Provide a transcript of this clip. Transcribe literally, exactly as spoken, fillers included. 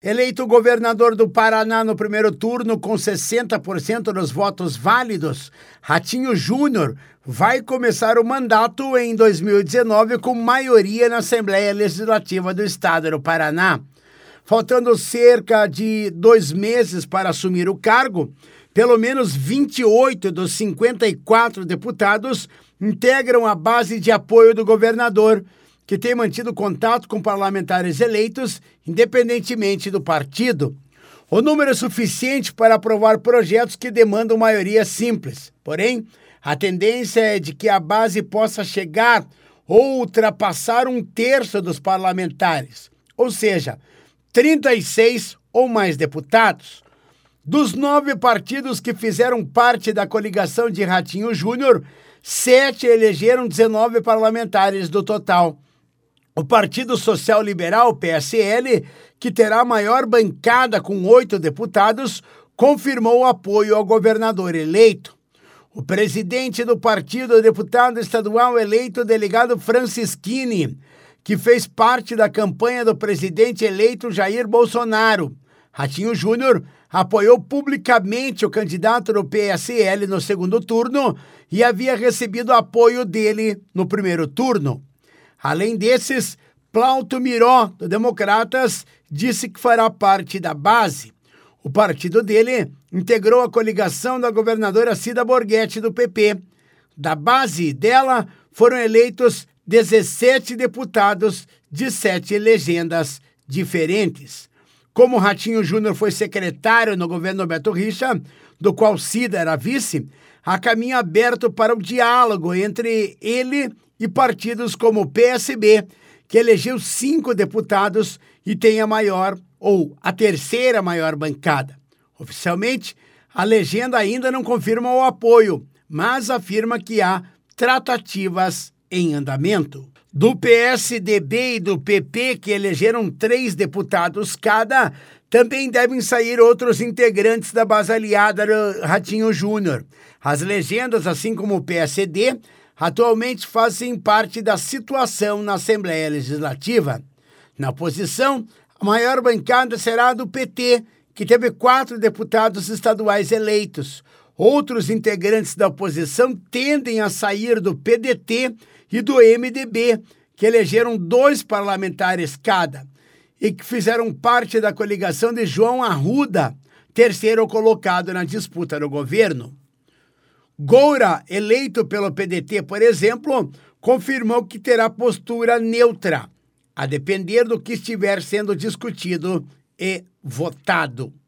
Eleito governador do Paraná no primeiro turno com sessenta por cento dos votos válidos, Ratinho Júnior vai começar o mandato em dois mil e dezenove com maioria na Assembleia Legislativa do Estado do Paraná. Faltando cerca de dois meses para assumir o cargo, pelo menos vinte e oito dos cinquenta e quatro deputados integram a base de apoio do governador, que tem mantido contato com parlamentares eleitos, independentemente do partido. O número é suficiente para aprovar projetos que demandam maioria simples. Porém, a tendência é de que a base possa chegar ou ultrapassar um terço dos parlamentares, ou seja, trinta e seis ou mais deputados. Dos nove partidos que fizeram parte da coligação de Ratinho Júnior, sete elegeram dezenove parlamentares do total. O Partido Social Liberal, P S L, que terá a maior bancada com oito deputados, confirmou o apoio ao governador eleito. O presidente do partido, o deputado estadual eleito, delegado Francischini, que fez parte da campanha do presidente eleito Jair Bolsonaro. Ratinho Júnior apoiou publicamente o candidato do P S L no segundo turno e havia recebido apoio dele no primeiro turno. Além desses, Plauto Miró, do Democratas, disse que fará parte da base. O partido dele integrou a coligação da governadora Cida Borghetti, do P P. Da base dela foram eleitos dezessete deputados de sete legendas diferentes. Como Ratinho Júnior foi secretário no governo Beto Richa, do qual Cida era vice, há caminho aberto para o diálogo entre ele e partidos como o P S B, que elegeu cinco deputados e tem a maior ou a terceira maior bancada. Oficialmente, a legenda ainda não confirma o apoio, mas afirma que há tratativas em andamento. Do P S D B e do P P, que elegeram três deputados cada, também devem sair outros integrantes da base aliada do Ratinho Júnior. As legendas, assim como o P S D, atualmente fazem parte da situação na Assembleia Legislativa. Na oposição, a maior bancada será a do P T, que teve quatro deputados estaduais eleitos. Outros integrantes da oposição tendem a sair do P D T e do M D B, que elegeram dois parlamentares cada, e que fizeram parte da coligação de João Arruda, terceiro colocado na disputa do governo. Goura, eleito pelo P D T, por exemplo, confirmou que terá postura neutra, a depender do que estiver sendo discutido e votado.